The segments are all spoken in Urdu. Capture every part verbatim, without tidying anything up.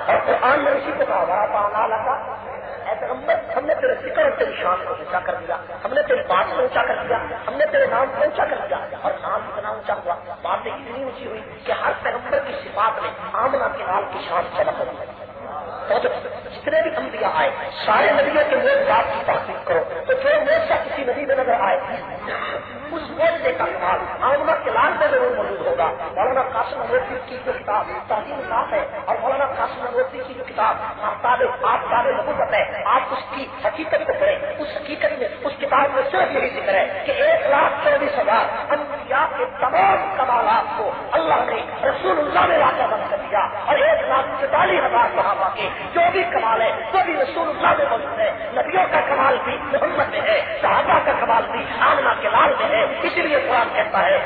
اور قرآن نے اسی کو کہا ورفعنا لک، اے پیغمبر ہم نے تیرے ذکر اور تیری شان کو اونچا کر دیا، ہم نے تیری بات کو اونچا کر دیا، ہم نے تیرے نام کو اونچا کر دیا، اور نام اتنا اونچا ہوا، باتیں اتنی اونچی ہوئی کہ ہر پیغمبر کی صفات میں آمنہ کے نام کی شان چمک ہوئی۔ تو جتنے بھی انبیاء آئے سارے نبیوں کے معجزات کی تحقیق کرو تو جو معجزہ کسی نبی میں نظر آئے اس معجزے کا کمال آمنہ کے لال میں ضرور موجود ہوگا۔ مولانا قاسم نانوتوی کی جو کتاب تہذیب الناس ہے اور مولانا قاسم نانوتوی کی جو کتاب آفتاب آفتاب نبوت ہے، آپ اس کی حقیقت کو پڑھیں، اس حقیقت میں اس کتاب میں صرف یہی ذکر ہے کہ ایک لاکھ چوبیس ہزار انبیاء کے تمام کمالات کو اللہ نے رسول اللہ میں واقع بند کر دیا، اور ایک لاکھ چوتالیس ہزار صحابہ کے جو بھی کمال ہے وہ بھی رسول اللہ میں موجود ہے۔ نبیوں کا کمال بھی محمد میں ہے، صحابہ کا کمال بھی آمنہ کے لال میں ہے، اسی لیے قرآن کہتا ہے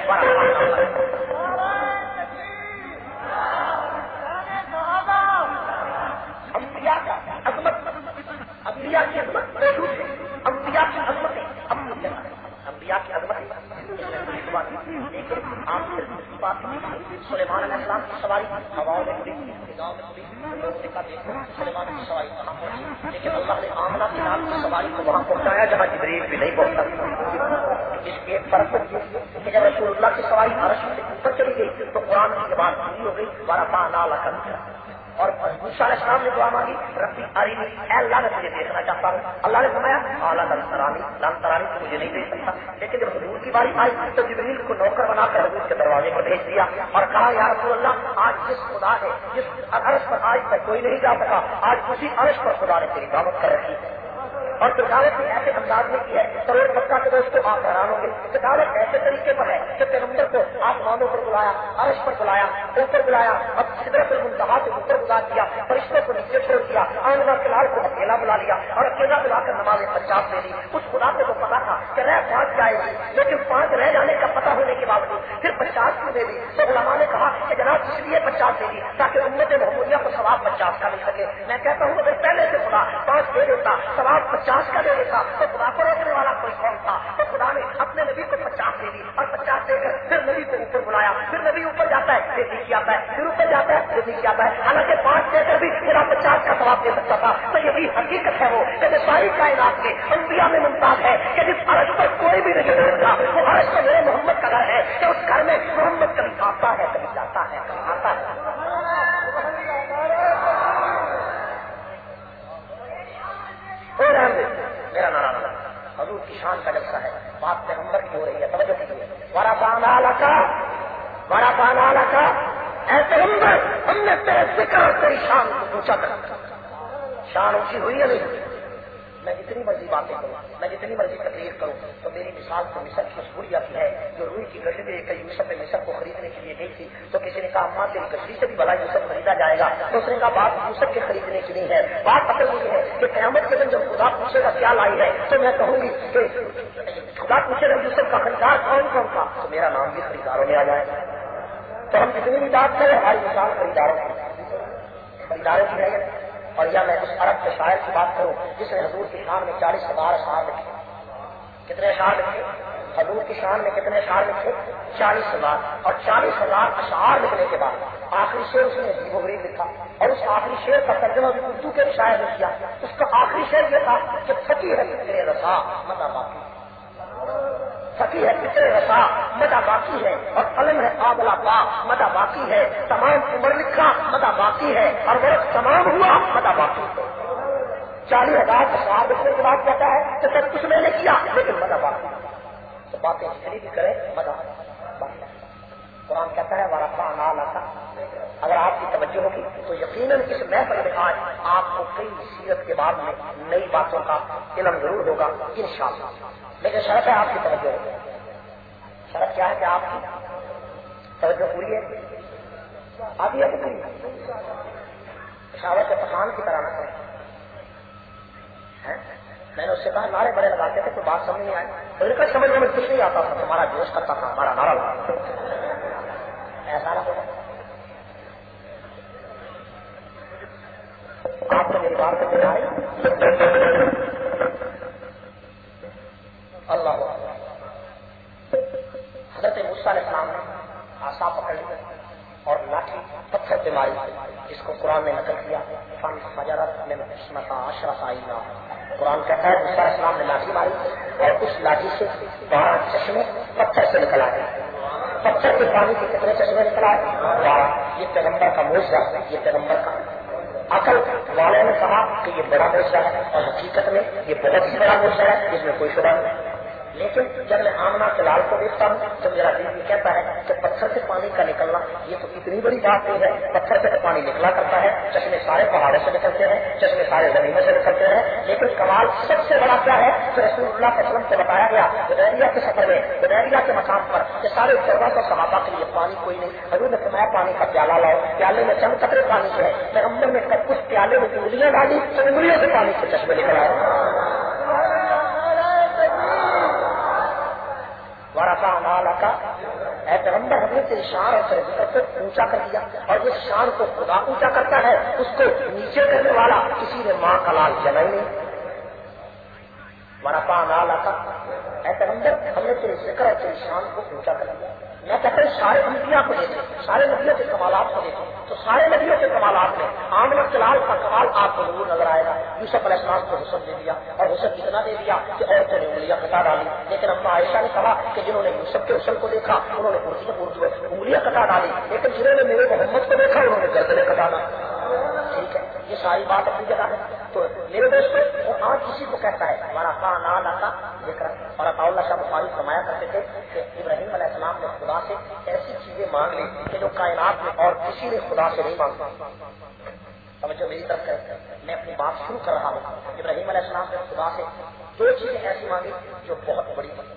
انبیاء کا عظمت، انبیاء کی عظمت موجود ہے، انبیاء کی عظمت ہے، انبیاء کی عظمت ہے۔ لیکن آپ سلیمان علیہ السلام کی سواری ہواؤں میں ہوئی، فضاؤں میں ہوئی، سلیمان کی سواری کہاں پہنچی، لیکن اللہ نے آمنہ کے نام کی سواری کو وہاں پہنچایا جہاں جبریل بھی نہیں پہنچا۔ اس کے ایک فرق کہ جب رسول اللہ کی سواری عرش سے اوپر چلی گئی تو قرآن کی زبان پوری ہو گئی، ورفعنا لک، اور موسیٰ علیہ السلام نے دعا مانگی ربی ارینی، اے اللہ میں تجھے دیکھنا چاہتا ہوں۔ اللہ نے فرمایا اعلیٰ لن ترانی، لن ترانی تو مجھے نہیں دیکھ سکتا، لیکن جب حضور کی باری آئی تو جبریل کو نوکر بنا کر حضور کے دروازے پر بھیج دیا اور کہا یا رسول اللہ آج جس خدا نے جس عرش پر آج تک کوئی نہیں جا سکا، آج اسی عرش پر خدا نے تیری دعوت کر رکھی ہے، اور تجارت بھی ایسے انداز میں کی ہے کروڑ پکا کے دوستوں آپ حیران ہوں گے۔ تجارت ایسے طریقے پر ہے کہ پیغمبر کو آسمانوں پر بلایا، عرش پر بلایا، اوپر بلایا، اب سدرۃ المنتہا سے اوپر بلا دیا، فرشتوں کو نیچے چھوڑ دیا، آمنہ کے لال کو اکیلا بلا لیا اور اکیلا بلا کر نماز پچاس دے دی۔ اس خدا کو تو پتا تھا کہ رہ پانچ جائے گی، لیکن پانچ رہ جانے کا پتہ ہونے کے باوجود پھر پچاس کی دے دی۔ تو علماء نے کہا کہ جناب اس لیے پچاس دے دی تاکہ امت محمودیہ کو ثواب پچاس کا مل سکے۔ میں کہتا ہوں اگر پہلے سے خدا پانچ دے دیتا ثواب پچاس کا دے دیتا تو خدا کو روکنے والا کوئی کون تھا؟ تو خدا نے اپنے نبی کو پچاس دے دی اور پچاس دے کر پھر نبی کو اوپر بلایا، پھر نبی اوپر جاتا ہے پھر نیچے آتا ہے، پھر اوپر جاتا ہے پھر نیچے آتا ہے، حالانکہ پانچ دے کر بھی میرا پچاس کا ثواب دے سکتا تھا۔ تو یہی حقیقت ہے وہ کہ ساری کائنات کے انبیاء میں ممتاز ہے کہ جس عرش پر کوئی بھی نہیں رہتا وہ عرش تو میرے محمد کا گھر ہے کہ اس گھر میں محمد کبھی آتا ہے کبھی جاتا ہے کبھی آتا ہے۔ میرا نارا حضور کی شان کا جلسہ ہے، بات پیغمبر کی ہو رہی ہے، توجہ کیجیے۔ ورفعنا لک، ورفعنا لک، اے پیغمبر ہم نے تیرے ذکر اور تیری شان کو اونچا کر دیا۔ شان اونچی ہوئی یا نہیں؟ میں جتنی مرضی باتیں کروں، میں جتنی مرضی تقریر کروں تو میری مثال تو مصر کی اس بڑھیا کی ہے جو روئی کی گٹھی میں کئی یوسف نے مصر کو خریدنے کے لیے گئی تھی، تو کسی نے کہا اماں تیری گٹھی سے بھی بڑا یوسف خریدا جائے گا، تو اس نے کہا بات یوسف کے خریدنے کی نہیں ہے، بات اصل یہ ہے کہ قیامت کے دن جب خدا پوچھے گا کیا لائی ہے تو میں کہوں گی کہ خدا پوچھے گا یوسف کا خریدار کون کون تھا، تو میرا نام بھی خریداروں میں آ جائے گا۔ تو ہم جتنی بھی بات کریں ہماری مثال خریداروں کی خریداروں کی ہے۔ اور یا میں اس عرب کے شاعر کی بات کروں جس نے حضور کی شان میں چالیس ہزار اشعار لکھے۔ کتنے اشعار لکھے؟ حضور کی شان میں کتنے اشعار لکھے؟ چالیس ہزار اور چالیس ہزار اشعار لکھنے کے بعد آخری شعر اس نے عجیب و غریب لکھا، اور اس آخری شعر کا ترجمہ بھی اردو کے شاعر نے کیا۔ اس کا آخری شعر یہ تھا کہ پھکی ہے فکر رسا مدہ باقی، پھکی ہے فکر رسا مدہ باقی ہے، اور قلم ہے آبلا پا مدہ باقی ہے، تمام عمر لکھا مدہ باقی ہے، اور وقت تمام ہوا مدہ باقی ہے۔ چالیس ہزار اشعار لکھنے کے بعد کہتا ہے کہ سب کچھ میں نے کیا لیکن مدہ باقی، تو باتیں جتنی بھی کرے مدہ باقی۔ قرآن کہتا ہے ورفعنا لک، اگر آپ کی توجہ ہوگی تو یقیناً اس محفل میں آج آپ کو کئی سیرت کے بعد میں نئی باتوں کا علم ضرور ہوگا انشاءاللہ، لیکن شرط ہے آپ کی توجہ ہوگی۔ شرط کیا ہے کہ آپ کی توجہ پوری ہے، آدھی ہے کہ پوری پشاور کے پٹھان کی طرح نہ کریں۔ میں نے اس سے کہا نعرے بڑے لگاتے تھے تو بات سمجھ نہیں آئی، تو ان کا سمجھنے میں کچھ نہیں آتا تھا، تمہارا جوش کرتا تھا، ہمارا نعرہ لگاتا تھا، ایسا نہ ہوگا۔ آپ کو میری بات سمجھ آئی؟ اللہ حضرت موسیٰ علیہ السلام نے عصا پکڑ لی اور لاٹھی پتھر پہ ماری، اس کو قرآن نے نقل کیا فن فجرت من قسمت عشرۃ عینا. قرآن کہتا ہے موسیٰ علیہ السلام نے لاٹھی ماری اور اس لاٹھی سے بارہ چشمے پتھر سے نکل آئے. پتھر کے پانی کے کتنے چشمے نکل آئے؟ بارہ. یہ پیغمبر کا معجزہ ہے, یہ پیغمبر کا. عقل والوں نے کہا کہ یہ بڑا معجزہ ہے اور حقیقت میں یہ بہت ہی بڑا معجزہ ہے, اس میں کوئی شبہ نہیں. لیکن جب میں آمنہ کے لال کو دیکھتا ہوں تو میرا دل یہ کہتا ہے کہ پتھر سے پانی کا نکلنا یہ تو اتنی بڑی بات نہیں ہے. پتھر سے پانی نکلا کرتا ہے, چشمے سارے پہاڑوں سے نکلتے ہیں, چشمے سارے زمینوں سے نکلتے ہیں, لیکن کمال سب سے بڑا کیا ہے کہ رسول اللہ کے وسلم سے بتایا گیا حدیبیہ کے سفر میں, حدیبیہ کے مقام پر کہ سارے چودہ سو صحابہ کے لیے پانی کوئی نہیں. حضور نے فرمایا پانی کا پیالہ لاؤ, پیالے میں چند قطرے پانی کے ہے. پیغمبر نے کب اس پیالے میں انگلیاں ڈالی تو انگلیوں سے پانی کے چشمے نکل آئے. ورفعنا کا اے پیغمبر ہم نے تیری شان اور تیرے ذکر کو اونچا کر دیا, اور جس شان کو خدا اونچا کرتا ہے اس کو نیچے کرنے والا کسی نے ماں کا لال جنا ہی نہیں. ورفعنا کا اے پیغمبر ہم نے تیرے ذکر اور تیری شان کو اونچا کر دیا. میں کہتا ہوں سارے انبیاء کو دیکھیں, سارے نبیوں کے کمالات کو دیکھیں تو سارے نبیوں کے کمالات میں آمنہ کے لال کا کمال آپ کو ضرور نظر آئے گا. یوسف علیہ السلام کو حسن دے دیا, اور حسن اتنا دے دیا کہ عورتوں نے انگلیاں کٹا ڈالی. لیکن اما عائشہ نے کہا کہ جنہوں نے یوسف کے حسن کو دیکھا انہوں نے انگلیاں کٹا ڈالی, لیکن جنہوں نے میرے محمد کو دیکھا انہوں نے گردنیں کٹا ڈالی. ٹھیک ہے, یہ ساری بات اپنی جگہ ہے. تو میرے دوست وہ آج کسی کو کہتا ہے ہمارا خان آ کا ذکر, اور عطا اللہ شاہ بخاری فرمایا کرتے تھے کہ ابراہیم علیہ السلام نے خدا سے ایسی چیزیں مانگ لی کہ جو کائنات میں اور کسی نے خدا سے نہیں مانگا. توجہ میری طرف کریں, میں اپنی بات شروع کر رہا ہوں. ابراہیم علیہ السلام نے خدا سے دو چیزیں ایسی مانگی جو بہت بڑی تھی,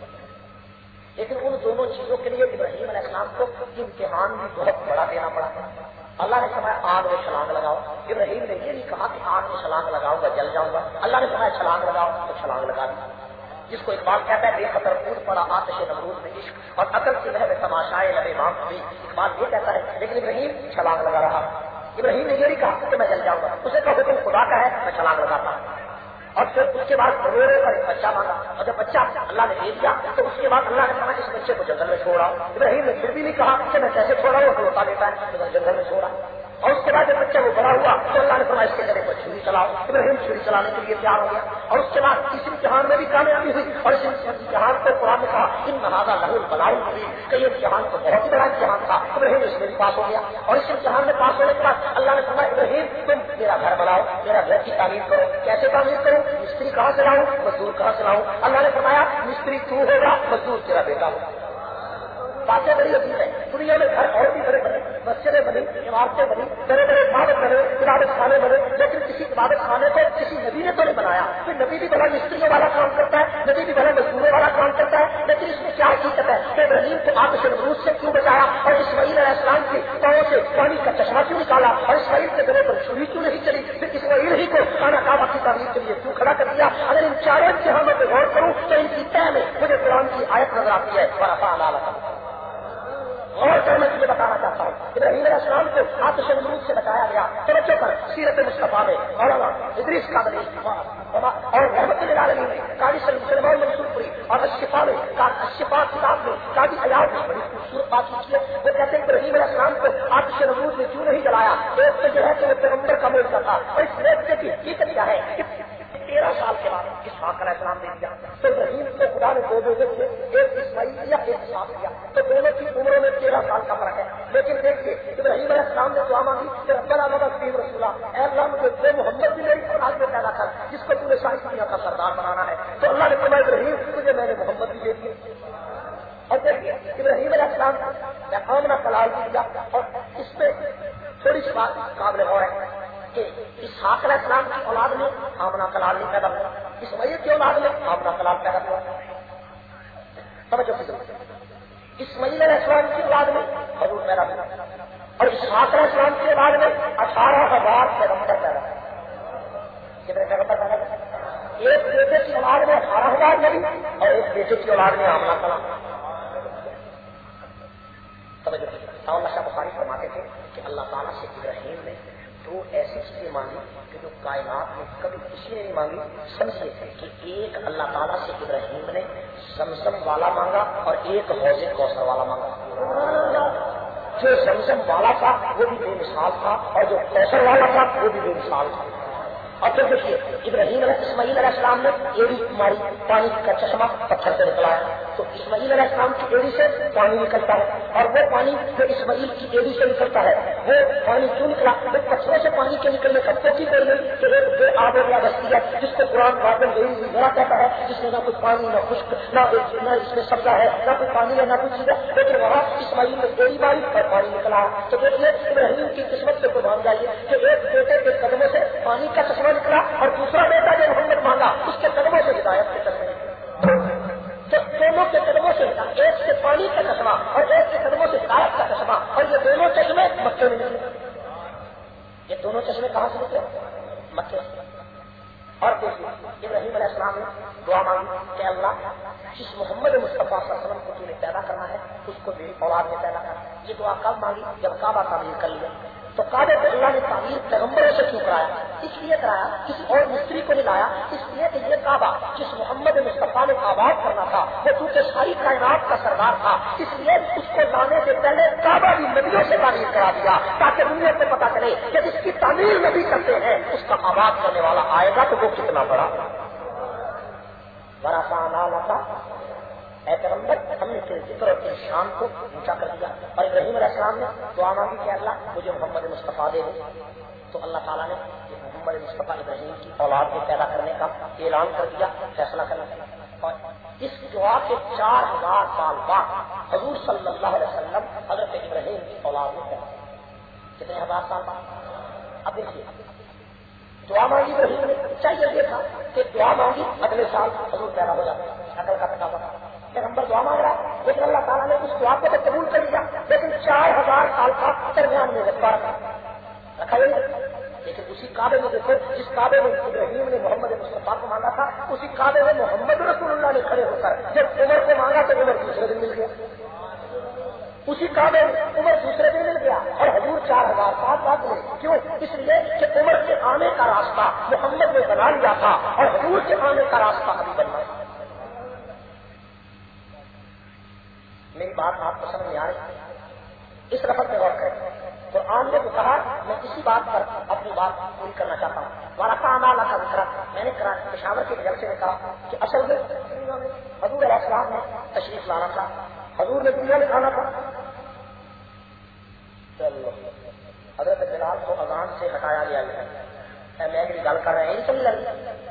لیکن ان دونوں چیزوں کے لیے ابراہیم علیہ السلام کو امتحان بھی بہت بڑا دینا پڑا. اللہ نے فرمایا آگ میں چھلانگ لگاؤ. ابراہیم نے یہ نہیں کہا کہ آگ میں چھلانگ لگاؤں گا جل جاؤں گا. اللہ نے فرمایا چھلانگ لگاؤ تو چھلانگ لگا دی. جس کو اقبال کہتا ہے بے خطر کود پڑا آتش نمرود میں عشق اور عقل کی لہر میں تماشائے لبے مام ہوئی. اقبال یہ کہتا ہے لیکن ابراہیم چھلانگ لگا رہا. ابراہیم نے یہ نہیں کہا کہ میں جل جاؤں گا, اسے کہا حکم خدا کا ہے میں چھلانگ لگاتا ہوں. اور پھر اس کے بعد رو رو کر بچہ مانگا, اور جب بچہ اللہ نے دے دیا تو اس کے بعد اللہ نے کہا اس بچے کو جنگل میں چھوڑا. ابراہیم نے پھر بھی نہیں کہا کہ میں کیسے چھوڑا ہوں, کھلوتا دیتا ہے تو جنگل میں چھوڑا. اور اس کے بعد جب بچہ وہ بڑا ہوا تو اللہ نے فرمایا اس کے گلے پر چھری چلاؤ. ابراہیم چھری چلانے کے لیے تیار ہو گیا, اور اس کے بعد اس امتحان میں بھی کامیابی ہوئی. اور اس امتحان کو قرآن نے کہا ان نہادا لہو البلاء المبین کہ یہ امتحان تو بہت ہی بڑا امتحان تھا. ابراہیم اس میں بھی پاس ہو گیا, اور اس امتحان میں پاس ہونے کے بعد اللہ نے فرمایا ابراہیم تم میرا گھر بناؤ, میرا گھر کی تعمیر کرو. کیسے تعمیر کروں, مستری کہاں سے لاؤں, مزدور کہاں سے لاؤں. اللہ نے فرمایا مستری تو ہوگا, مزدور تیرا بیٹا ہوگا. باتیں بڑی عجیب ہے. دنیا میں گھر اور بھی بڑے بنے, مسجدیں بنی, عمارتیں بنی, بڑے بڑے عبادت بنے, عبادت خانے بنے, لیکن کسی عبادت خانے کو کسی نبی نے تو نہیں بنایا. پھر نبی بھی بڑا مستریوں والا کام کرتا ہے, نبی بھی بڑا مزدوروں والا کام کرتا ہے, لیکن اس میں کیا حقیقت ہے کہ ابراہیم کو آتش نمرود سے کیوں بچایا, اور اسماعیل علیہ السلام کی پاؤں سے پانی کا چشمہ کیوں نکالا, اور اسماعیل کے گلے پر چھری کیوں نہیں چلی, پھر اسماعیل ہی کو خانہ کعبہ کی تعمیر کے لیے کیوں کھڑا کر دیا. اگر ان چاروں امتحانوں پہ غور کروں تو ان کی تہ میں مجھے قرآن کی آیت نظر آتی ہے ورفعنا لک. اور کر میں تجھے بتانا چاہتا ہوں ابراہیم علیہ السلام کو آتش نمرود سے بتایا گیا. توجہ کر سیرت مصطفیٰ میں مولانا ادریس قادری اور رحمت للعالمین میں قاضی سلیمان منصور پوری اور الشفاء میں الشفاء کتاب میں قاضی ایاز نے بڑی خوبصورت بات کی ہے. وہ کہتے ہیں ابراہیم علیہ السلام کو آتش نمرود نے کیوں نہیں جلایا. ایک تو یہ ہے کہ وہ پیغمبر کا معجزہ تھا, اور اس معجزے کی حقیقت کیا ہے کہ تیرہ سال کے بعد اسحاق علیہ السلام نے دیا تو ابراہیم کو خدا نے دو بیٹے تھے, ایک اسماعیل دیا ایک اسحاق دیا, تو دونوں کی عمروں میں تیرہ سال کا فرق ہے. لیکن دیکھیے ابراہیم علیہ السلام نے دعا مانگی کہ ربنا مغفر رسولہ, اے اللہ مجھے دے محمد بھی میری اولاد میں پیدا کر جس کو تم نے ساری دنیا کا سردار بنانا ہے. تو اللہ نے فرمایا ابراہیم تجھے میں نے محمد بھی دے دیے. اور دیکھیے ابراہیم علیہ السلام نے آمنہ کلال دیا, اور اس میں تھوڑی سی بات قابل غور ہے کہ اسحاق علیہ السلام کی اولاد میں آمنہ کلال نہیں پیدا ہوا, اسماعیل کی اولاد میں آمنہ کلال پیدا ہوا. سمجھو اسماعیل علیہ السلام کی اولاد میں حضور پیدا ہوا, اور اسحاق علیہ السلام کی اولاد میں اٹھارہ ہزار پیغمبر پیدا ہوا. کتنے پیغمبر پیدا ہوا؟ ایک بیٹے کی اولاد میں اٹھارہ ہزار نبی, اور ایک بیٹے کی اولاد میں آمنہ کلال. سمجھو اللہ شاہ بخاری فرماتے تھے کہ اللہ تعالیٰ سے ابراہیم نے دو ایسی چیزیں مانگی کہ جو کائنات میں کبھی کسی نے نہیں مانگی. سمجھے کہ ایک اللہ تعالیٰ سے ابراہیم نے زمزم والا مانگا اور ایک حوض کوثر والا مانگا. جو زمزم والا تھا وہ بھی بے مثال تھا اور جو کوثر والا تھا وہ بھی بے مثال تھا. اور پھر دیکھیے ابراہیم علیہ اسماعیل علیہ السلام نے ایڑی ماری, پانی کا چشمہ پتھر سے نکلا ہے, تو اسماعیل علیہ السلام کی ایڑی سے پانی نکلتا ہے, اور وہ پانی جو اسماعیل کی ایڑی سے نکلتا ہے وہ پانی کیوں نکلا؟ وہ پتھروں سے پانی کے نکلنے کا تو کی کر گئی کہ ایک بے آب یا بستی ہے جس کو قرآن واضح ایڑی بڑا کہتا ہے, جس میں نہ کوئی پانی نہ خشک نہ نہ اس میں سبزہ ہے نہ کوئی پانی ہے نہ کوئی چیز ہے, لیکن وہاں اسماعیل نے ایڑی ماری اور پانی نکلا. تو دیکھیے ابراہیم کی قسمت سے قربان جائیے کہ ایک بیٹے کے قدموں سے پانی کا چشمہ نکلا اور دوسرا بیٹا جو محمد مانگا اس کے قدموں سے ہدایت کے چشمے نکلے. تو دونوں کے قدموں سے ایک سے پانی کا چشمہ اور ایک کے قدموں سے ہدایت کا چشمہ, اور یہ دونوں چشمے مکے میں نکلے. یہ دونوں چشمے کہاں سے نکلے؟ مکے سے. اور دیکھیے ابراہیم علیہ السلام نے دعا مانگی کہ اللہ جس محمد مصطفیٰ صلی اللہ علیہ وسلم کو تو نے پیدا کرنا ہے اس کو میری اولاد میں پیدا کرنا. یہ دعا کب مانگی؟ جب کعبہ تعمیر کر لیا. تو کعبے کو اللہ نے تعمیر پیغمبروں سے کیوں کرایا؟ اس لیے کرایا, کسی اور مستری کو نہیں لایا, اس لیے کہ یہ کعبہ جس محمد مصطفیٰ نے آباد کرنا تھا وہ چونکہ ساری کائنات کا سردار تھا, اس لیے اس کو لانے سے پہلے کعبہ بھی نبیوں سے تعمیر کرا دیا تاکہ دنیا سے پتا چلے کہ جس کی تعمیر نبی کرتے ہیں اس کا آباد کرنے والا آئے گا تو وہ کتنا بڑا. بڑا سا نام تھا اے پیغمبر, ہم نے تیرے ذکر اور تیری شان کو اونچا کر دیا. اور ابراہیم علیہ السلام نے دعا مانگی کہ اللہ مجھے محمد مصطفیٰ دے دے. تو اللہ تعالیٰ نے محمد مصطفیٰ ابراہیم کی اولاد کو پیدا کرنے کا اعلان کر دیا, فیصلہ کرنا. اور اس دعا کے چار ہزار سال بعد حضور صلی اللہ علیہ وسلم حضرت ابراہیم کی اولاد میں پیدا. کتنے ہزار سال بعد؟ اب دیکھیے دعا مانگی ابراہیم نے, چاہیے یہ تھا کہ دعا مانگی اگلے سال حضور پیدا ہو جاتا, عقل کا پتا پڑا. پیغمبر دعا مانگ رہا, لیکن اللہ تعالیٰ نے اس دعا کو تو قبول کر لیا, لیکن چار ہزار سال کا درمیان میں رکھا رکھا گیا. لیکن اسی کعبے میں دیکھو جس کعبے میں ابراہیم نے محمد مصطفیٰ کو مانگا تھا, اسی کعبے میں محمد رسول اللہ نے کھڑے ہو کر جب عمر کو مانگا تو عمر دوسرے دن مل گیا. اسی کعبے میں عمر دوسرے دن مل گیا اور حضور چار ہزار سال بعد میں. کیوں؟ اس لیے کہ عمر کے آنے کا راستہ محمد نے بنا لیا تھا اور حضور کے آنے کا راستہ ابھی بننا تھا. میری بات آپ کو سمجھ میں آ رہی؟ اس لفظ میں غور کریں. قرآن نے تو کہا, میں اسی بات پر اپنی بات پوری کرنا چاہتا ہوں. وَرَفَعْنَا لَكَ ذِكْرَكَ, میں نے پشاور کے جلسے میں کہا کہ اصل میں حضور علیہ السلام نے تشریف لانا تھا, حضور نے دنیا میں کھانا تھا. چلو حضرت بلال کو اذان سے ہٹایا گیا ہے, میں میری گل کر رہے ہیں چلی لگی.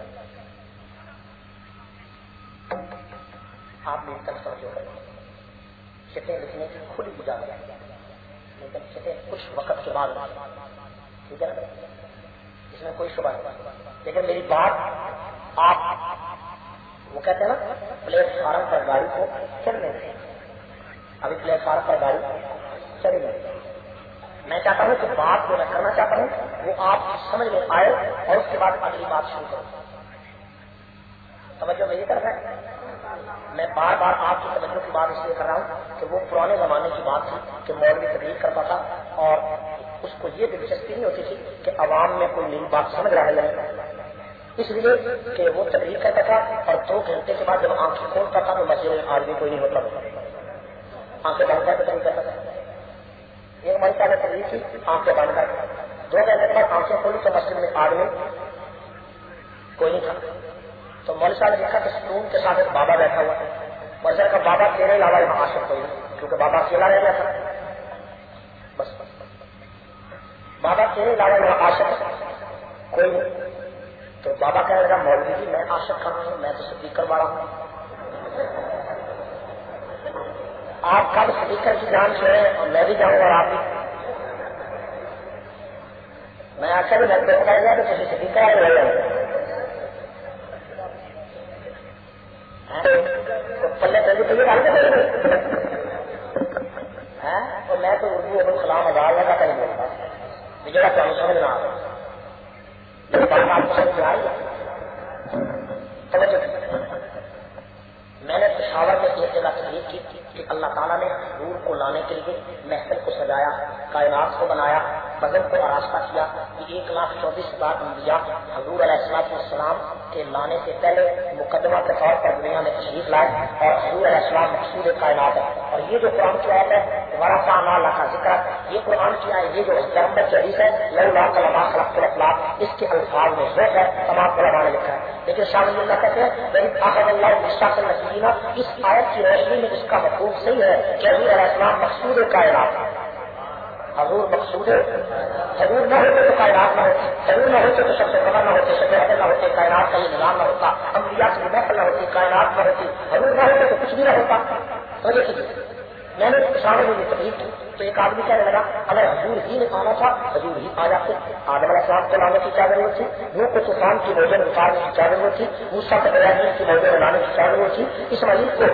آپ میری طرف سمجھو گے چٹیں لکھنے کی کھلی اجازت ہے, لیکن چٹیں کچھ وقت کے بعد, ٹھیک ہے نا, اس میں کوئی شبہ نہیں. لیکن میری بات آپ وہ کہتے ہیں نا پلیٹ فارم پر گاڑی کو چلنے دیں, ابھی پلیٹ فارم پر گاڑی چلی نہیں. میں چاہتا ہوں کہ بات جو میں کرنا چاہتا ہوں وہ آپ سمجھ میں آئے اور اس کے بعد اگلی بات شروع کروں. توجہ میری طرف ہے. میں بار بار آپ کی توجہ کی بات اس لیے کر رہا ہوں کہ وہ پرانے زمانے کی بات تھی کہ مولوی تبلیغ کرتا تھا اور اس کو یہ دلچسپی نہیں ہوتی تھی کہ عوام میں کوئی میری بات سمجھ رہا ہے, اس لیے کہ وہ تبلیغ کرتا تھا اور دو گھنٹے کے بعد جب آنکھیں کھولتا تھا تو مسجد میں آدمی کوئی نہیں ہوتا تھا, آنکھیں بند کر کے تبلیغ کرتا تھا. ایک مرتبہ نے تبلیغ کی, آنکھیں بند کر, دو گھنٹے کے بعد آنکھیں کھولی تو مسجد میں آدمی کوئی نہیں تھا. تو مولوی صاحب نے دیکھا کہ ستون کے ساتھ ایک بابا بیٹھا ہوا ہے. مولوی صاحب کا بابا تیرے علاوہ یہاں عاشق کوئی نہیں, کیونکہ بابا اکیلا رہ گیا تھا. بس بابا تیرے علاوہ یہاں عاشق کوئی نہیں. تو بابا کہنے لگا مولوی جی میں عاشق کہاں ہوں, میں تو سپیکر والا ہوں. آپ کب سپیکر کی جان سے اور میں بھی جاؤں اور آپ بھی. میں آخر بھی لگ پہ گیا تو کسی سپیکر آئے رہ جاؤں پلے پہلے پہلے ڈال کے اور میں تو اردو ابن کلام آزاد کا کہیں بولتا جگہ تو سمجھ نہ آ رہا آپ کو سمجھ آئی. میں نے پشاور میں ایک جگہ تحریر کی کہ اللہ تعالیٰ نے حضور کو لانے کے لیے محفل کو سجایا, کائنات کو بنایا, بدن کو آراستہ کیا کہ ایک لاکھ چوبیس ہزار انبیاء حضور علیہ الصلوۃ والسلام کے لانے سے پہلے مقدمہ کے طور پر دنیا میں تشریف لائے اور حضور علیہ السلام مقصود کائنات ہے. اور یہ جو قرآن کی آیت ہے ورفعنا لک ذکرک، یہ قرآن کی آیت یہ جو پیغمبر کی حدیث ہے لولا کلمہ خلقت الافلاق، اس کے الفاظ میں ذوق ہے، تمام علماء نے لکھا ہے. لیکن شاہ ولی اللہ کہتے ہیں وَإِذْ أَخَذَ اللَّهُ مِيثَاقَ النَّبِيِّينَ، اس آیت کی روشنی میں اس کا مفہوم صحیح ہے کہ حضور علیہ السلام مقصود کائنات، حضور مقصود ہے. حضور نہ ہوتے تو کائنات نہ ہوتی، حضور نہ ہوتے تو شخص قمر نہ ہوتے، شخص حضر نہ ہوتے، کائنات کا یہ نظام نہ ہوتا، انبیاء کی محفل نہ ہوتی، کائنات نہ ہوتی، حضور نہ ہوتے تو کچھ بھی نہ ہوتا. وجہ کی میں نے اشارے میں تقریر کی تو ایک آدمی کہنے لگا اگر حضور ہی نے آنا تھا حضور ہی آ جاتے. آدم علیہ السلام کو لانے کی کیا ضرورت تھی؟ نوح کو طوفان کی موجیں اتارنے کی کیا ضرورت تھی؟ موسیٰ کو ابراہیم کی موجیں لانے کی کیا ضرورت تھی؟ اسماعیل کو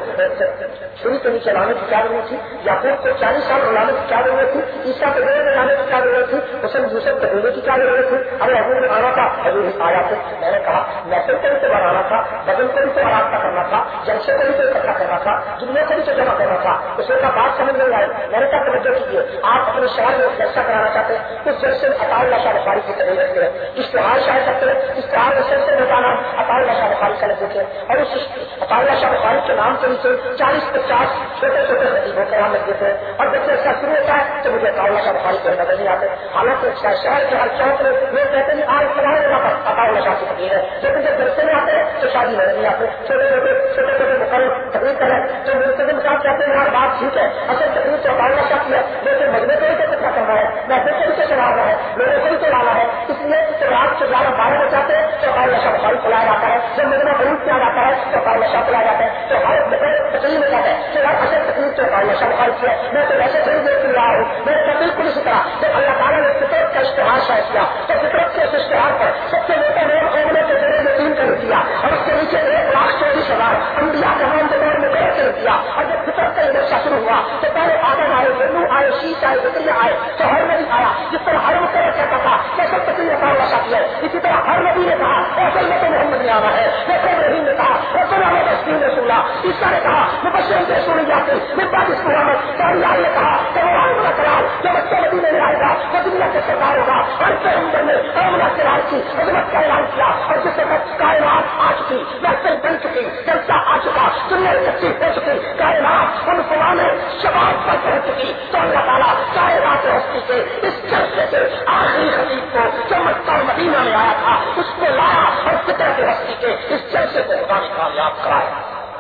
چھری کے نیچے لانے کی کیا ضرورت تھی؟ یعقوب کو چالیس سال لانے کی کیا ضرورت تھی؟ عیسیٰ کو ڈیرے میں لانے کی کیا ضرورت تھی؟ حسن یوسف کو ڈیرے کی کیا ضرورت تھی؟ اگر حضور نے آنا تھا حضور ہی آ جاتے. میں نے کہا محفل کو بھی تو بنانا تھا، بدن کو بھی تو آراستہ کرنا تھا، جلسے کو بھی تو اکٹھا کرنا تھا، دنیا کو بھی تو جمع کرنا تھا. اسے کا بات سمجھ نہیں آئی. میں نے کیا توجہ کیجیے، آپ اپنے شہر میں جلسہ کرانا چاہتے ہیں اس جلسے میں عطا اللہ شاہ بخاری کی تقریر رکھتے ہیں، اشتہار شاید کرتے ہیں، اشتہار میں سلسلے میں جانا عطا اللہ شاہ بخاری کا لگ دیتے ہیں اور اس عطا اللہ شاہ بخاری کے نام کے نیچے چالیس پچاس چھوٹے چھوٹے خطیبوں کے نام لگ دیتے ہیں اور جب جلسہ شروع ہوتا ہے تو مجھے عطا اللہ شاہ بخاری کو نظر نہیں آتے. حالانکہ شہر کے ہر چوک میں لوگ کہتے ہیں آج فلاں جگہ پر عطا اللہ شاہ کی تقریر ہے، لیکن جب جلسے میں آتے ہیں تو شادی نظر نہیں آتے. چھوٹے چھوٹے چھوٹے چھوٹے مقرر تقریر کریں تو ملتزم صاحب کہتے ہیں یار بات ٹھیک ہے، اصل تقریر تو عطا اللہ شاہ کی ہے لیکن مجمے کو بھی تو کتنا کرنا ہے، محفل کو بھی تو چلانا ہے، لوگوں کو بھی تو لانا ہے. اس لیے تو رات سے گیارہ بارہ بجے جاتے ہیں تو عطا اللہ شاہ بخاری کھلایا جاتا ہے، جب مجمع خروج کیا جاتا ہے تو عطا اللہ شاہ کھلایا جاتا ہے. تو ہر تقریر میں کہتے ہیں کہ یار اصل تقریر تو عطا اللہ شاہ بخاری کی ہے، میں تو ویسے تھوڑی دیر سن رہا ہوں. میں تو بالکل اسی طرح جب اللہ تعالیٰ نے فطرت کا اشتہار شائع کیا تو فطرت کے اس اشتہار پر سب سے موٹا نام قوموں کے ذریعے میں تین کر دیا اور اس کے نیچے ایک لاکھ چوبیس ہزار انبیاء کے نام کے دور میں کر دیا. اور جب فطرت کا نقشہ شروع ہوا تو پہلے آدم آئے، نوح آئے، شیش آئے، زکریا آئے تو ہر نبی آیا. جس طرح ہر مقرر کہتا تھا کہ سب تقریر عطا اللہ شاہ کی ہے، اسی طرح ہر نبی نے کہا اصل میں تو محمد نے آنا ہے. لیکن ابراہیم نے کہا رسول اللہ تسلیم رسول اللہ، عیسیٰ نے کہا مبشر برسول جاتے من بعد اسمہ احمد، دانیال نے کہا کہ وہ آمنہ کلام جو بچہ مدینے میں آئے گا وہ دنیا کے سردار ہوگا. ہر پیغمبر نے آمنہ کلام کی عظمت کا اعلان کیا اور جس وقت کائنات آ چکی، محفل بن چکی، جلسہ آ چکا، دنیا کچی ہو چکی، کائنات ہم فلاں شباب پر پہنچ چکی تو اللہ تعالیٰ کائنات ہستی کے اس جلسے سے آخری خطیب کو جو مکہ اور مدینہ میں آیا تھا اس کو لایا اور فطرت ہستی کے اس جلسے کو خدا نے کامیاب کرایا.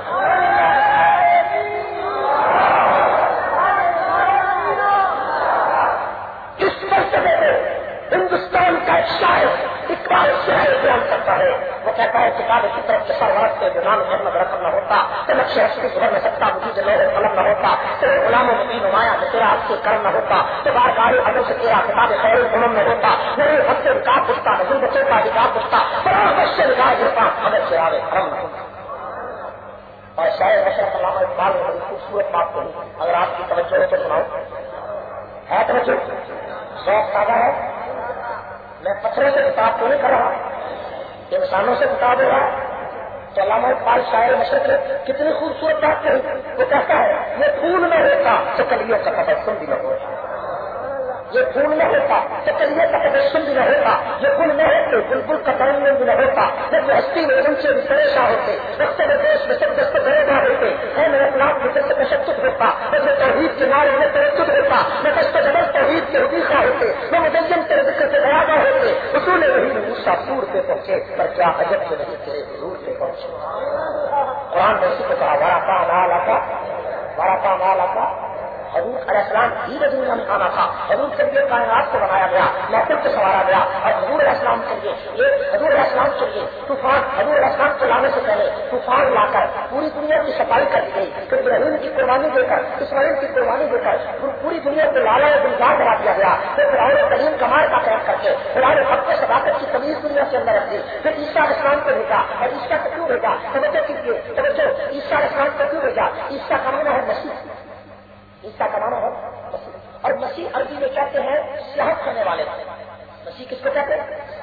اس مرتبے میں ہندوستان کا ایک شاعر اقبال شاعر بیان کرتا ہے. وہ کہتا ہے کتاب فطرت کے سرورت کے جو نام محمد رقم نہ ہوتا تو نقش ہستی گزر نہ سکتا، مجھے لوہے قلم نہ ہوتا، تیرے غلام و مبین نمایا جو تیرا ہاتھ سے کرم نہ ہوتا، تو بار بار ادب سے تیرا کتاب خیر الامم نہ ہوتا، میرے ہاتھ سے نکاح پوچھتا، نظر بچوں کا نکاح پوچھتا، بس سے نکاح گرتا ادب سے آگے کرم نہ ہوتا. اور شاعر مشرف علامہ اقبال نے بڑی خوبصورت بات کہی، اگر آپ کی توجہ سے سناؤ ہے توجہ، ذوق تازہ ہے. میں پتھروں سے کتاب تو نہیں کر رہا، انسانوں سے کتاب ہو رہا. تو علامہ اقبال شاعر مشرق نے کتنی خوبصورت بات کہی. وہ کہتا ہے یہ پھول نہ ہوتا تو کلیوں کا تبسم بھی نہ ہوتا، یہ پھول نہ ہوتا تو کلیوں کا تبسم بھی نہ ہوتا، یہ پھول نہ ہوتے بلبل کا ترنم بھی نہ ہوتا، یہ ہستی میں ان سے بھی پریشان ہوتے، رستے میں دیش میں سب دست گریباں ہوتے، ہے میں اخلاق میں سے تشدد ہوتا، میں توحید کے نعرے میں تردد ہوتا، میں دست جبل توحید کے حقیقہ ہوتے، میں مدین تیرے ذکر سے بیاضا ہوتے. اصول وہی میں غصہ سور پہ پہنچے پر کیا عجب کے نہیں تیرے ضرور پہ پہنچے. قرآن نے اسی کو کہا وارا مالا کا وارا مالا کا. حضور علیہ السلام ہی دنیا میں آنا تھا، حضور کے لیے کائنات کو بنایا گیا، محفل سے سنوارا گیا اور حضور علیہ السلام کے لیے ایک حضور علیہ السلام کے لیے طوفان، حضور علیہ السلام کو لانے سے پہلے طوفان لا کر پوری دنیا کی صفائی کر دی گئی. پھر ابراہیم کی قربانی دے کر، اسماعیل کی قربانی دے کر پوری دنیا کو لالا و گلزار بنا دیا گیا. پھر فرعون کریم کمار کا قید کر کے فرعون حق کو صداقت کی تمیز دنیا کے اندر رکھ دی. پھر عیسیٰ علیہ السلام کو بھیجا اور عیسیٰ کو کیوں بھیجا توجہ کیجیے، توجہ عیسیٰ علیہ السلام کو کیوں بھیجا. عیسیٰ کا معنی ہے مسیح، عیسیٰ کا معنی ہے مسیح، اور مسیح عربی میں کہتے ہیں صحت کرنے والے. مسیح کس کو کہتے ہیں؟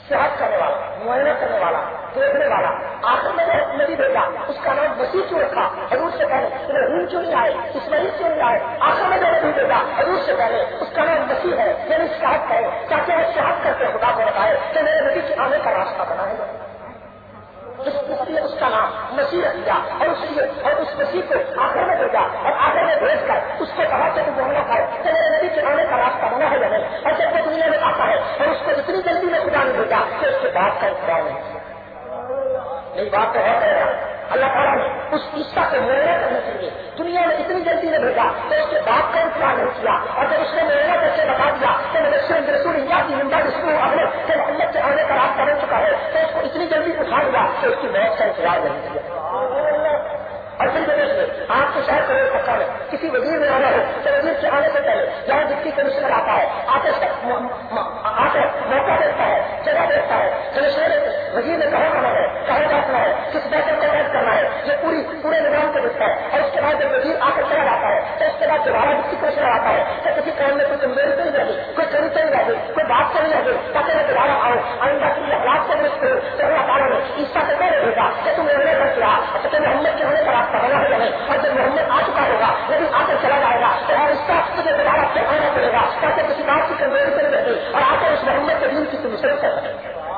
صحت کرنے والا، معائنہ کرنے والا، دیکھنے والا، آخر میں جو نبی بھیجا اس کا نام مسیح کیوں رکھا؟ حضور سے پہلے ابراہیم کیوں نہیں آئے، اسماعیل کیوں نہیں آئے؟ آخر میں جو نبی بھیجا حضور سے پہلے اس کا نام مسیح ہے، یعنی صحت کرے تاکہ وہ صحت کر کے خدا کو بتائے کہ میرے نبی کے آنے کا راستہ بنا ہے. اس لیے اس کا نام مسیح رکھ دیا اور اس لیے اور اس مسیح کو آخر میں بھیجا اور آخر میں بھیج کر اس کو کہا کہ تم محمد ہے کہ میرے نبی کے آنے کا راستہ بنا ہے یا نہیں. اور جب وہ دنیا میں آتا ہے اور اس کو اتنی جلدی میں خدا نے بھیجا کہ اس کے بعد کا خدا نہیں. میری بات تو ہے اللہ تعالیٰ نے اس عیسیٰ کو معائنہ کرنے کے لیے دنیا میں اتنی جلدی میں بھیجا تو اس کے بعد کا انتظار نہیں کیا. اور جب اس نے معائنہ کر کے بتا دیا کہ میرے رسول رسول اللہ کی زندہ رسول اپنے کہ محمد کے آنے کا راستہ بن چکا ہے تو اس کو اتنی جلدی اٹھا لیا کہ اس کی موت کا انتظار نہیں کیا. اور پھر دیکھیے آپ کو شاید کرے سکتا ہے کسی وزیر میں آنا ہو تو وزیر کے آنے سے پہلے یہاں ڈپٹی کمشنر آتا ہے آتے آتے موقع دیکھتا ہے جگہ دیکھتا ہے کمشنر وزیر نے کہاں کرنا ہے کہاں بیٹھنا ہے کس بیٹھک کو بیٹھ کرنا ہے یہ پوری پورے نظام کو دیکھتا ہے. اور اس کے بعد جب وزیر آ کر چلا جاتا ہے تو اس کے بعد دوبارہ ڈپٹی کمشنر آتا ہے کہ کسی کام میں کوئی کمزوری تو نہیں رہی کوئی کمی تو نہیں رہی کوئی بات تو نہیں رہی تاکہ میں دوبارہ آؤں آئندہ کی حالات کو درست کروں. تو اللہ تعالیٰ نے عیسیٰ سے پہلے بھیجا کہ تم میرے گھر سے آ کہ محمد کے ہونے کا راستہ بنا ہے نہیں. اور جب محمد آ چکا ہوگا لیکن آ کر چلا جائے گا تو اور اس کا تجھے دوبارہ سے آنا پڑے گا تاکہ کسی بات کی کمزوری تو نہیں رہتی اور آ کر اس محمد کے دین کی تم سے کر سکے.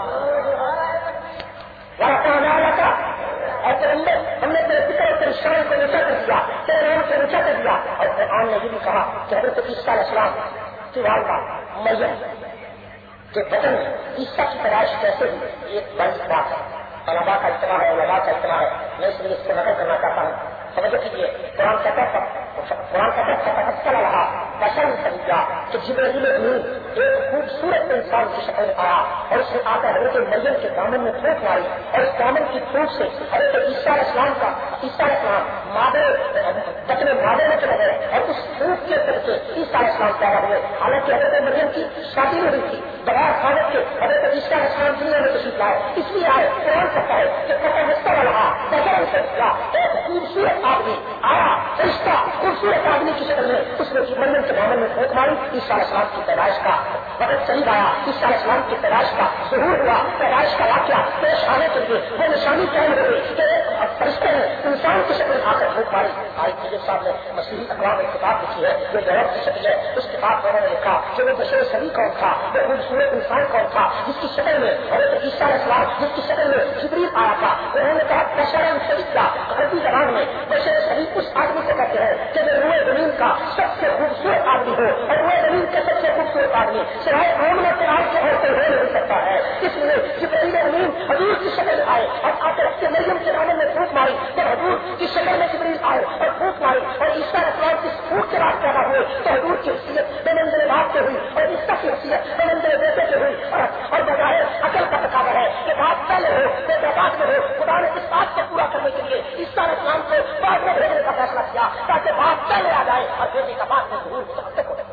ہم نے تیرے فکر اور تیری شان کو نیچا کر دیا تیرے نام سے نیچا کر دیا. اور قرآن نے یہ بھی کہا کہ حضرت عیسیٰ علیہ السلام کی والدہ مریم کے بطن میں عیسیٰ کی پیدائش کیسے ہوئی ایک بڑی بات ہے. علماء کا اجتماع ہے علماء کا اجتماع ہے میں اس لیے اس کو نقل کرنا چاہتا ہوں. سمجھو کیجیے قرآن کا قرآن کا پتہ رہا بشر سمجھا کہ جبرائیل امین ایک خوبصورت انسان کی شکل میں آیا اور اس نے آ کر حضرت مریم کے دامن میں پھونک ماری اور اس دامن کی پھونک سے حضرت عیسیٰ علیہ السلام کا عیسیٰ علیہ السلام مادر بطن مادر میں چلا گئے اور اس پھونک کے طرف سے عیسیٰ علیہ السلام پیدا ہوئے. حالانکہ حضرت مریم کی شادی نہیں ہوئی تھی بغیر خالد کے حضرت عیسیٰ علیہ السلام دنیا میں تشریف لائے. اس لیے آئے قرآن کہتا ہے کہ پتہ مستر رہا بشر سمجھا ایک خوبصورت آدمی آیا رشتہ خوبصورت آدمی کی شکل میں اس نے مریم کے دامن میں پھونک ماری. عیسیٰ علیہ السلام کی پیدائش کا وقت قریب آیا. عیسیٰ علیہ السلام کی پیدائش کا ظہور ہوا. پیدائش کا واقعہ پیش آنے کے لیے وہ نشانی قائم ہو گئی کہ ایک فرشتے نے انسان کی شکل آ کر پھونک ماری. آج طیب صاحب نے مسیحی اقوام ایک کتاب لکھی ہے جو یورپ کی شکل ہے. اس کتاب میں انہوں نے لکھا کہ وہ بشر صدی کون تھا وہ خوبصورت انسان کون تھا جس کی شکل میں حضرت عیسیٰ علیہ السلام جس کی شکل میں جبریل آیا تھا. انہوں نے کہا بشر صدی کا عربی زبان میں بشر صدی اس آدمی کو کہتے ہیں کہ وہ روئے زمین کا سب سے خوبصورت آدمی ہو اور روئے زمین کا سب سے خوبصورت آدمی سوائے آمنہ کے آج کے اور کوئی ہو نہیں سکتا ہے. اس لیے جبرائیل امین حضور کی شکل آئے اور آ کر کے مریم کے دامن میں پھونک ماری. جب حضور کی شکل میں جبریل آئے اور پھونک ماری اور عیسیٰ علیہ السلام کی پھونک کے بعد پیدا ہوئے تو حضور کی حیثیت بے منزل باپ سے ہوئی اور عیسیٰ کی حیثیت بے منزل بیٹے سے ہوئی. اور بظاہر عقل کا تقاضا ہے کہ باپ پہلے ہو بیٹا بعد میں ہو. خدا نے اس بات کو پورا کرنے کے لیے عیسیٰ علیہ السلام کو بعد میں بھیجنے کا فیصلہ کیا تاکہ باپ پہلے آ جائے اور بیٹے کا بعد میں ظہور متحقق ہو.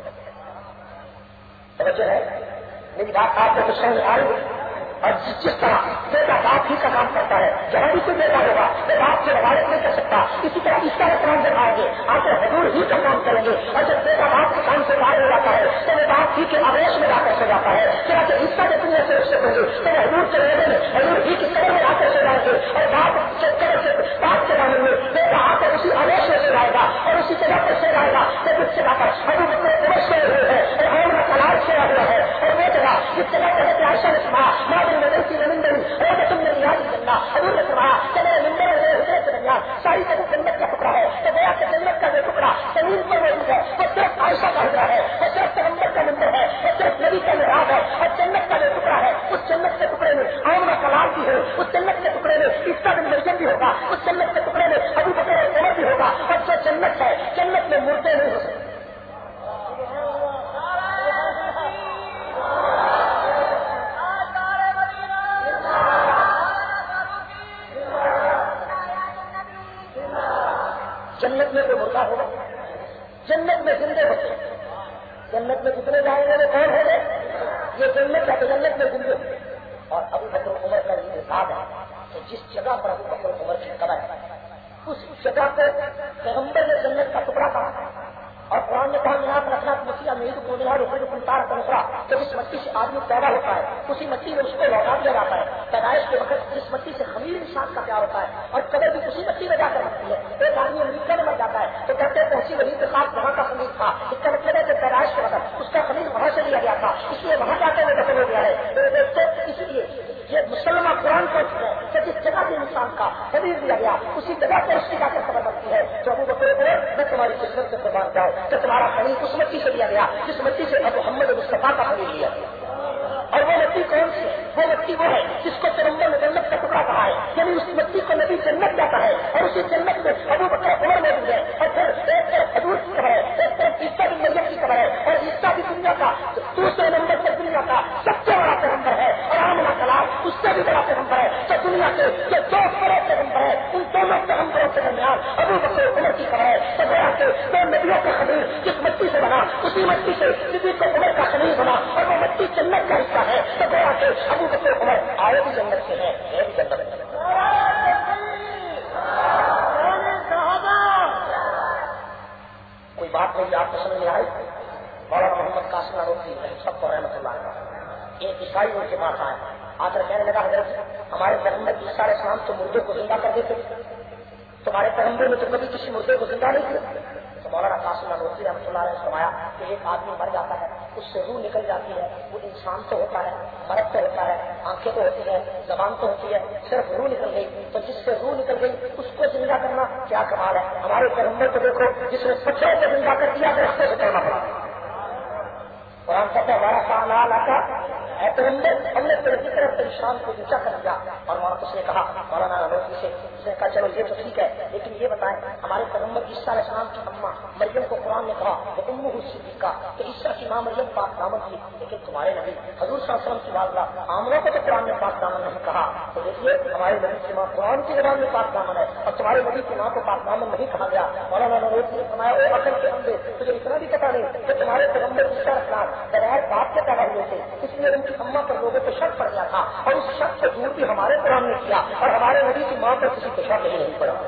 توجہ ہے میری بات آپ کو سمجھ آ رہی ہے. اور جس طرح بیٹا باپ ہی کا کام کرتا ہے جہاں بھی کوئی بیٹا ہوگا وہ باپ سے روایت نہیں کر سکتا. اسی طرح اس طرح کام جب آئیں گے آپ حضور ہی کا کام کریں گے. اور جب بیٹا باپ کے کام سے باہر ہو جاتا ہے تو وہ باپ ہی کے آویش میں جا کر سو جاتا ہے. چلا کہ حصہ کے دنیا سے رشتے ہوں گے تو وہ حضور کے رہنے میں حضور ہی کی قبر میں آ کر سو جائیں گے اور باپ کے قبر سے باپ کے دامن میں بیٹا آ کر اسی آویش میں سو جائے گا اور اسی جگہ پر سو جائے گا کہ جس جگہ پر حضور اپنے قبر سے ہوئے ہیں اور ہم کا کلار سے ہوا ہے. اور وہ جگہ جس جگہ پر عائشہ نے کہا مادر نظر کی رمندر تم نے یاد کرنا حضور نے فرمایا کہ میرے ممبر اور میرے حجرے کے درمیان ساری جگہ جنت کا ٹکڑا ہے. تو گیا کہ جنت کا جو ٹکڑا زمین پر موجود ہے وہ صرف عائشہ کا حجرہ ہے وہ صرف پیغمبر کا ممبر ہے وہ صرف نبی کا محراب ہے. اور جنت کا جو ٹکڑا ہے اس جنت کے ٹکڑے میں آمنہ کلام بھی ہے اس جنت کے ٹکڑے میں عیسیٰ بن مریم بھی ہوگا اس جنت کے ٹکڑے میں ابو بکر عمر بھی ہوگا. اور جو جنت ہے جنت میں مردے نہیں ہو سکتے. جنت میں کوئی مردہ ہوگا جنت میں زندے ہوتے جنت میں کتنے جائیں گے وہ کون ہوں گے یہ جنت ہے تو جنت میں زندے ہوتے. اور ابو بکر عمر کا یہ حساب ہے کہ جس جگہ پر ابو بکر عمر کی قبر ہے اس جگہ پر پیغمبر نے جنت کا ٹکڑا کہا اور قرآن نے کہا میرا رکھنا مسیح میری کو ملا روپے کو تار کنسرا جب اس مٹی سے آدمی پیدا ہوتا ہے اسی مٹی میں اس کو لوٹا دیا جاتا ہے. پیدائش کے وقت جس مٹی سے خمیر انسان کا پیار ہوتا ہے اور قبر بھی اسی مٹی میں جا کر رکھتی ہے. ایک آدمی امریکہ میں مر جاتا ہے تو کہتے ہیں پہنچی وہیں کے ساتھ وہاں کا خمیر تھا. اس کا مطلب ہے کہ پیدائش کے وقت اس کا خمیر وہاں سے لیا گیا تھا اس لیے وہاں جاتے ہوئے دفن ہو گیا ہے. اس لیے یہ مسلمان قرآن کو کہ جس جگہ سے انسان کا خمیر دیا گیا اسی جگہ سے اس کی جا کر خبر بنتی ہے. جو ابو بکر کو میں تمہاری قسمت سے قربان جاؤ کہ تمہارا خمیر اس مٹی سے لیا گیا جس مٹی سے ابو محمد مصطفیٰ کا خمیر لیا گیا. اور وہ مٹی کون سی ہے؟ وہ مٹی وہ ہے جس کو پیغمبر نے جنت کا ٹکڑا کہا ہے. یعنی اس مٹی کو نبی جنت جاتا ہے اور اسی جنت میں ابو بکر عمر موجود ہے. اور پھر ایک طرف حضور کی قبر ہے ایک طرف عیسیٰ بن مریم کی قبر ہے اور عیسیٰ بھی دنیا کا دوسرے نمبر پر دنیا کا سب سے بڑا پیغمبر ہے اور آمنہ کلام اس سے بھی بڑا پیغمبر ہے. تو دنیا کے جو دو بڑے پیغمبر ہیں ان دونوں پیغمبروں کے درمیان ابو بکر عمر کی قبر ہے. تو گویا کہ دو نبیوں کا خمیر جس مٹی سے بنا اسی مٹی سے نبی کو عمر کا خمیر بنا اور وہ مٹی جنت کا حصہ ہے. تو گویا کہ ابو بکر عمر آئے بھی جنت سے ہے یہ بھی جنت ہے. کوئی بات نہیں آپ کو سمجھ میں آئی. مولانا محمد قاسم نانوتوی سب کو رحمۃ اللہ علیہ ایک عیسائی ان کے پاس آئے آ کر کہنے لگا حضرت ہمارے پیغمبر عیسیٰ علیہ السلام تو مردے کو زندہ کر دیتے تمہارے پیغمبر میں تو کبھی کسی مردے کو زندہ نہیں کیا. تو مولانا قاسم نانوتوی رحمۃ اللہ علیہ نے فرمایا کہ ایک آدمی مر جاتا ہے اس سے روح نکل جاتی ہے. وہ انسان تو ہوتا ہے مرد تو ہوتا ہے آنکھیں تو ہوتی ہے زبان تو ہوتی ہے صرف روح نکل گئی. تو جس سے روح نکل گئی اس کو زندہ کرنا کیا کمال ہے. ہمارے پیغمبر کو دیکھو جس نے پتھروں کو زندہ کر دیا تو رستے سے کرنا پڑا. قرآن کہتا ہے ہمارا سامنا لگا اے پیغمبر ہم نے تیری طرف سے شان کو اونچا کر دیا. اور وہاں اس نے کہا مولانا نانوتوی سے اس نے کہا چلو یہ تو ٹھیک ہے لیکن یہ بتائیں ہمارے پیغمبر عیسیٰ علیہ السلام کی اماں مریم کو قرآن نے کہا وہ امہ صدیقہ کہ عیسیٰ کی ماں مریم پاک دامن تھی لیکن تمہارے نبی حضور صلی اللہ علیہ وسلم کی والدہ آمنہ کو تو قرآن نے پاک دامن نہیں کہا. تو دیکھیے ہمارے نبی کی ماں قرآن کی زبان میں پاک دامن ہے اور تمہارے نبی کی ماں کو پاک دامن نہیں کہا گیا. مولانا نانوتوی نے فرمایا وہ عقل کے اندر تجھے اتنا بھی پتا نہیں کہ تمہارے پیغمبر عیسیٰ علیہ السلام بغیر باپ کے پیدا ہوئے تھے اس لیے ان کی اماں پر لوگوں کو شک پڑ گیا تھا اور اس شک کو دور بھی ہمارے قرآن نے کیا اور ہمارے نبی کی ماں پر کسی کو شک ہی نہیں پڑا.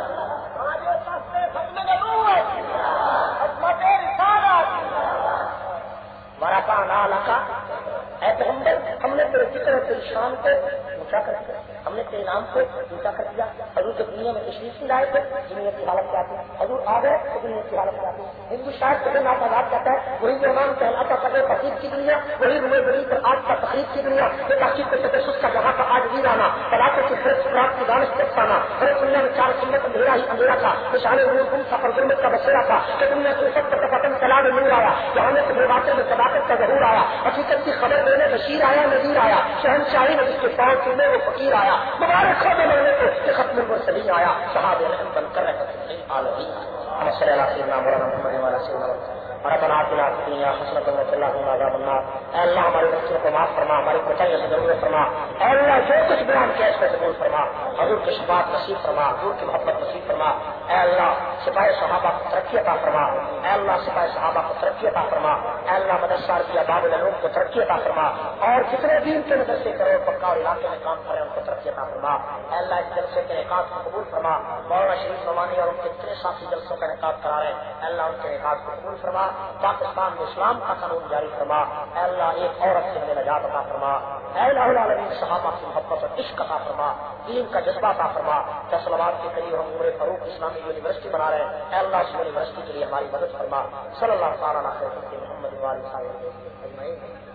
اے پیغمبر ہم نے تیرے ذکر اور تیری شان کو اونچا کر دیا ہم نے تیرے نام کو اونچا کر دیا. حضور جب دنیا میں تشریف لائے تھے دنیا کی حالت کیا تھی حضور آ گئے تو دنیا کی حالت کیا تھی. ہندو شاید قدر نات آزاد کہتا ہے وہی امام کہلاتا قدر تقریب کی دنیا وہی روئے بری پر آج کا تقریب کی دنیا یہ تحقیق کے تجسس کا جہاں کا آج ویر آنا طلاقوں کی فرق رات کی دانش تک پانا ہر دنیا میں چار سنت اندھیرا ہی اندھیرا تھا نشان روح گم سفر ظلمت کا بسیرا تھا کہ دنیا کی سب کا پتن کلا میں نور آیا جہاں میں تمہیں واقع میں صداقت کا ظہور آیا حقیقت کی خبر دینے بشیر آیا نذیر آیا شہنشاہی میں جس کے پاؤں چومے وہ فقیر آیا مبارک ہو بننے کو کہ ختم المرسلین آیا صحابہ رحم بن کر رحمت للعالمین. صلی اللہ علیہ وسلم مولانا محمد وعلى سيدنا ربنا آتنا في الدنيا حسنة وفي الآخرة عذاب النار. اے اللہ ہماری غلطیوں کو معاف فرما ہماری کوتاہیوں سے ضرور فرما. اے اللہ جو کچھ بیان کیا اس کو قبول فرما حضور کی شفاعت نصیب فرما حضور کی محبت نصیب فرما. اے اللہ سپاہی صحابہ کو ترقی عطا فرما. اے اللہ سپاہی صحابہ کو ترقی عطا فرما. اے اللہ مدرسہ کی باب العلوم کو ترقی عطا فرما اور جتنے دین کے مدرسے کرو پکا اور علاقے میں کام کرے ان کو ترقی عطا فرما. اے اللہ اس جلسے کے انعقاد کو قبول فرما. مولانا شریف نعمانی اور ان کے جتنے ساتھی جلسوں کا انعقاد کرا رہے ہیں اے اللہ ان کے انعقاد کو قبول فرما. پاکستان میں اسلام کا قانون جاری فرما. اے اللہ ایک عورت سے ہمیں نجات عطا فرما. اے الہ العالمین صحابہ کی محبت اور عشق عطا فرما دین کا جذبہ عطا فرما. فیصلات کے قریب ہم عمر فاروق اسلامی یونیورسٹی بنا رہے ہیں اے اللہ اس یونیورسٹی کے لیے ہماری مدد فرما. صلی اللہ تعالیٰ علیہ وسلم محمد وعلیہ وسلم اجمعین.